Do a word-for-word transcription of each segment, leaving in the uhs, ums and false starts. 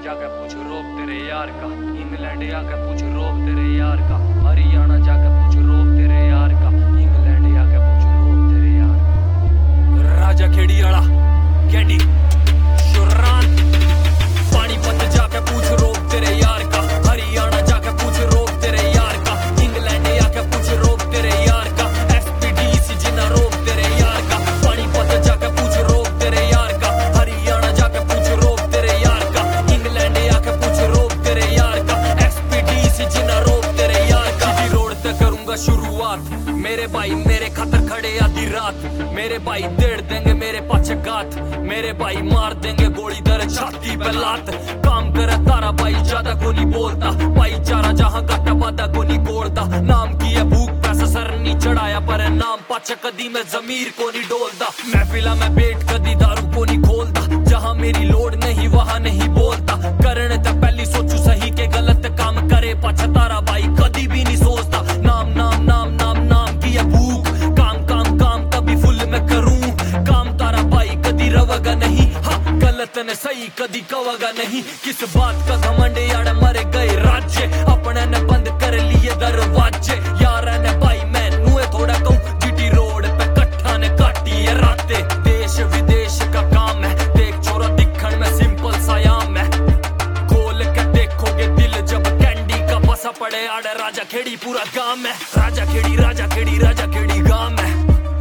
जाके पूछ रोब तेरे यार का, इंग्लैंड आके पूछ रोब तेरे यार का, हरियाणा जाके पूछ रोब तेरे यार का, इंग्लैंड आके पूछ रोब तेरे यार का। राजा खेड़ी आला कैंडी शुरान, पानीपत जाके पूछ रोब तेरे यार का, हरियाणा जाके पूछ रोब तेरे यार का, इंग्लैंड आके पूछ रोब तेरे यार का, एसपीडीसी जिना रोब तेरे यार का, पानीपत जाके पूछ रोब तेरे यार का, हरियाणा जाके पूछ रोब तेरे यार का, इंग्लैंड आके पूछ रोब तेरे यार का, एसपीडीसी जिना रोब तेरे यार का। सीधी रोड तक करूंगा शुरुआत, मेरे भाई मेरे खातर खड़े आधी रात, मेरे भाई देड़ देंगे मेरे पाछे गात, मेरे भाई मार देंगे गोली दर छाती पे लात। काम करे तारा भाई ज्यादा को नहीं बोलता, भाईचारा जहां काटा वादा को नहीं कोड़ता। नाम की है भूख पैसा सर नहीं चढ़ाया, पर नाम पाछे कदी मैं जमीर को नहीं डोलता। महफिला में बैठ कदी दारू को नहीं खोलता, जहां मेरी लोड नहीं वहां नहीं बोलता। करने तक पहली सोचू सही के गलत काम करे, पाछा तारा भाई कदी भी नहीं सोचता। नाम नाम नाम नाम नाम की है भूख, काम काम काम तभी फुल मैं करूं काम। तारा भाई कदी रवगा नहीं, हाँ गलत ने सही कदी कवगा नहीं। किस बात का घमंड यार मरे गए राज्य, अपने ने बंद कर लिए दरवाजे। यार ने भाई मैं नुए थोड़ा कहूं, जीटी रोड पे कट्ठा ने काटी है रातें। देश विदेश का काम है, देख छोरा दिखण में सिंपल सा याम है। खोल के देखोगे दिल जब कैंडी का बसा पड़े आड़े। राजा खेड़ी पूरा गांव है, राजा खेड़ी राजा खेड़ी राजा खेड़ी गांव है,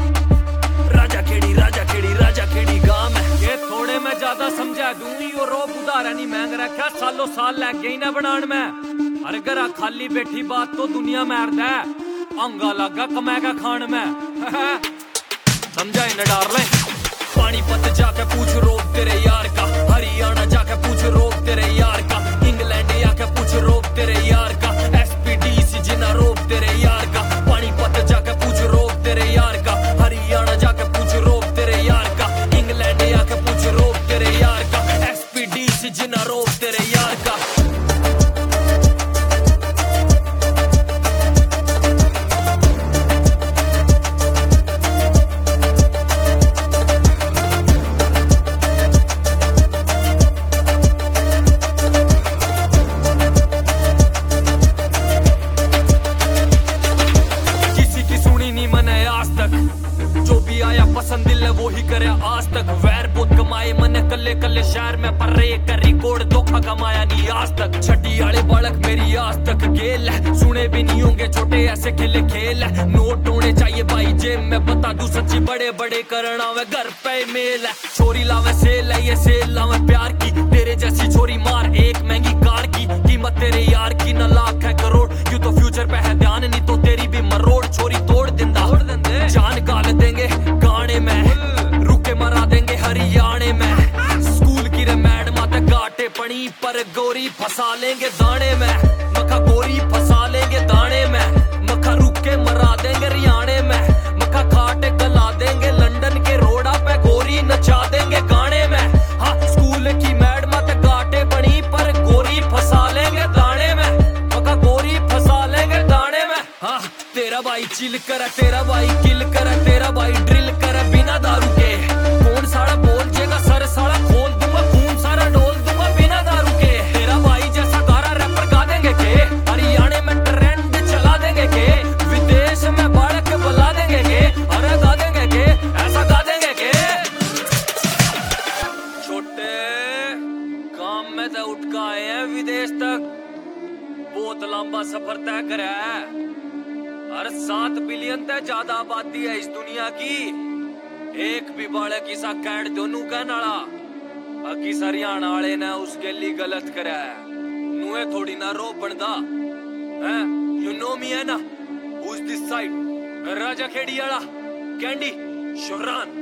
राजा खेड़ी राजा खेड़ी राजा खेड़ी गांव है। ये थोड़े में ज्यादा समझा दूंगी, और रोब उदाहरण नहीं महंग रखा, सालों साल लग गई ना बनान में। अरे गरा खाली बैठी बात तो दुनिया मारदा है, अंगा लगा कमाएगा खान में। समझा न डार्लिंग। पानीपत जाके पूछ रोब तेरे यार का, हरियाणा जाके पूछ रोब तेरे यार का, इंग्लैंड आके पूछ रोब तेरे यार का, एसपीडीसी जिना रोब तेरे यार का। पानीपत जाके पूछ रोब तेरे यार का, हरियाणा जाके पूछ रोब तेरे यार का, इंग्लैंड आके पूछ रोब तेरे यार का, एसपीडीसी जिना रोब तेरे यार का। पसंद दिल वो ही करे आज तक, वैर बहुत कमाए मने कल्ले कल्ले शहर में, पर रे कर रिकॉर्ड धोखा कमाया नहीं आज तक। छठी वाले बालक मेरी आज तक गेल है, सुने भी नहीं होंगे छोटे ऐसे खेले खेल है। नोट होने चाहिए भाई जेब में, बता दूं सच्ची बड़े बड़े करना वे घर पे मेल है। छोरी लावे सेल है, ये सेल लावे प्यार की, तेरे जैसी छोरी मार एक महंगी कार की। कीमत तेरे यार की न लाख है करोड़, यू तो फ्यूचर पे है ध्यान, नहीं तो तेरी भी मरोड़। छोरी तोड़ दिंदा जान गाल देंगे गाने में, रुके मरा देंगे हरियाणे में। स्कूल की रे मैडमा ते गाटे पड़ी, पर गोरी फंसा लेंगे दाने में। मखा गोरी फंसा लेंगे दाने में, मखा रुके मरा देंगे हरियाणे में। मखा खाटे गला देंगे लंदन के रोड़ा पे, गोरी नचा देंगे गाने में। हाँ स्कूल की मैडमा ते गाटे पड़ी, पर गोरी फंसा लेंगे दाने में। मखा गोरी फंसा लेंगे दाने में। हाँ तेरा भाई चिल कर, तेरा भाई किल कर, तेरा भाई ड्रिल कर बिना दारू के। कौन सारा बोल जेगा सर सारा खोल दूंगा, खून सारा डोल दूंगा बिना दारू के। तेरा भाई जैसा गारा रैपर गा देंगे के, हरियाणा में ट्रेंड चला देंगे के, विदेश में बालक बुला देंगे के, अरे गा देंगे के, ऐसा गा देंगे के। छोटे काम में तो उठ का आए हैं विदेश तक, बहुत लंबा सफर तय करा है। हर सात बिलियन से ज्यादा आबादी है इस दुनिया की, एक भी बालक किसा कैंड दोनों का नाला। किस हरियाणा वाले ने उसके लिए गलत करा है, नुए थोड़ी ना रो बनदा है। यू नो मी है ना, who is this side, Raja Kheri वाला कैंडी शुरान।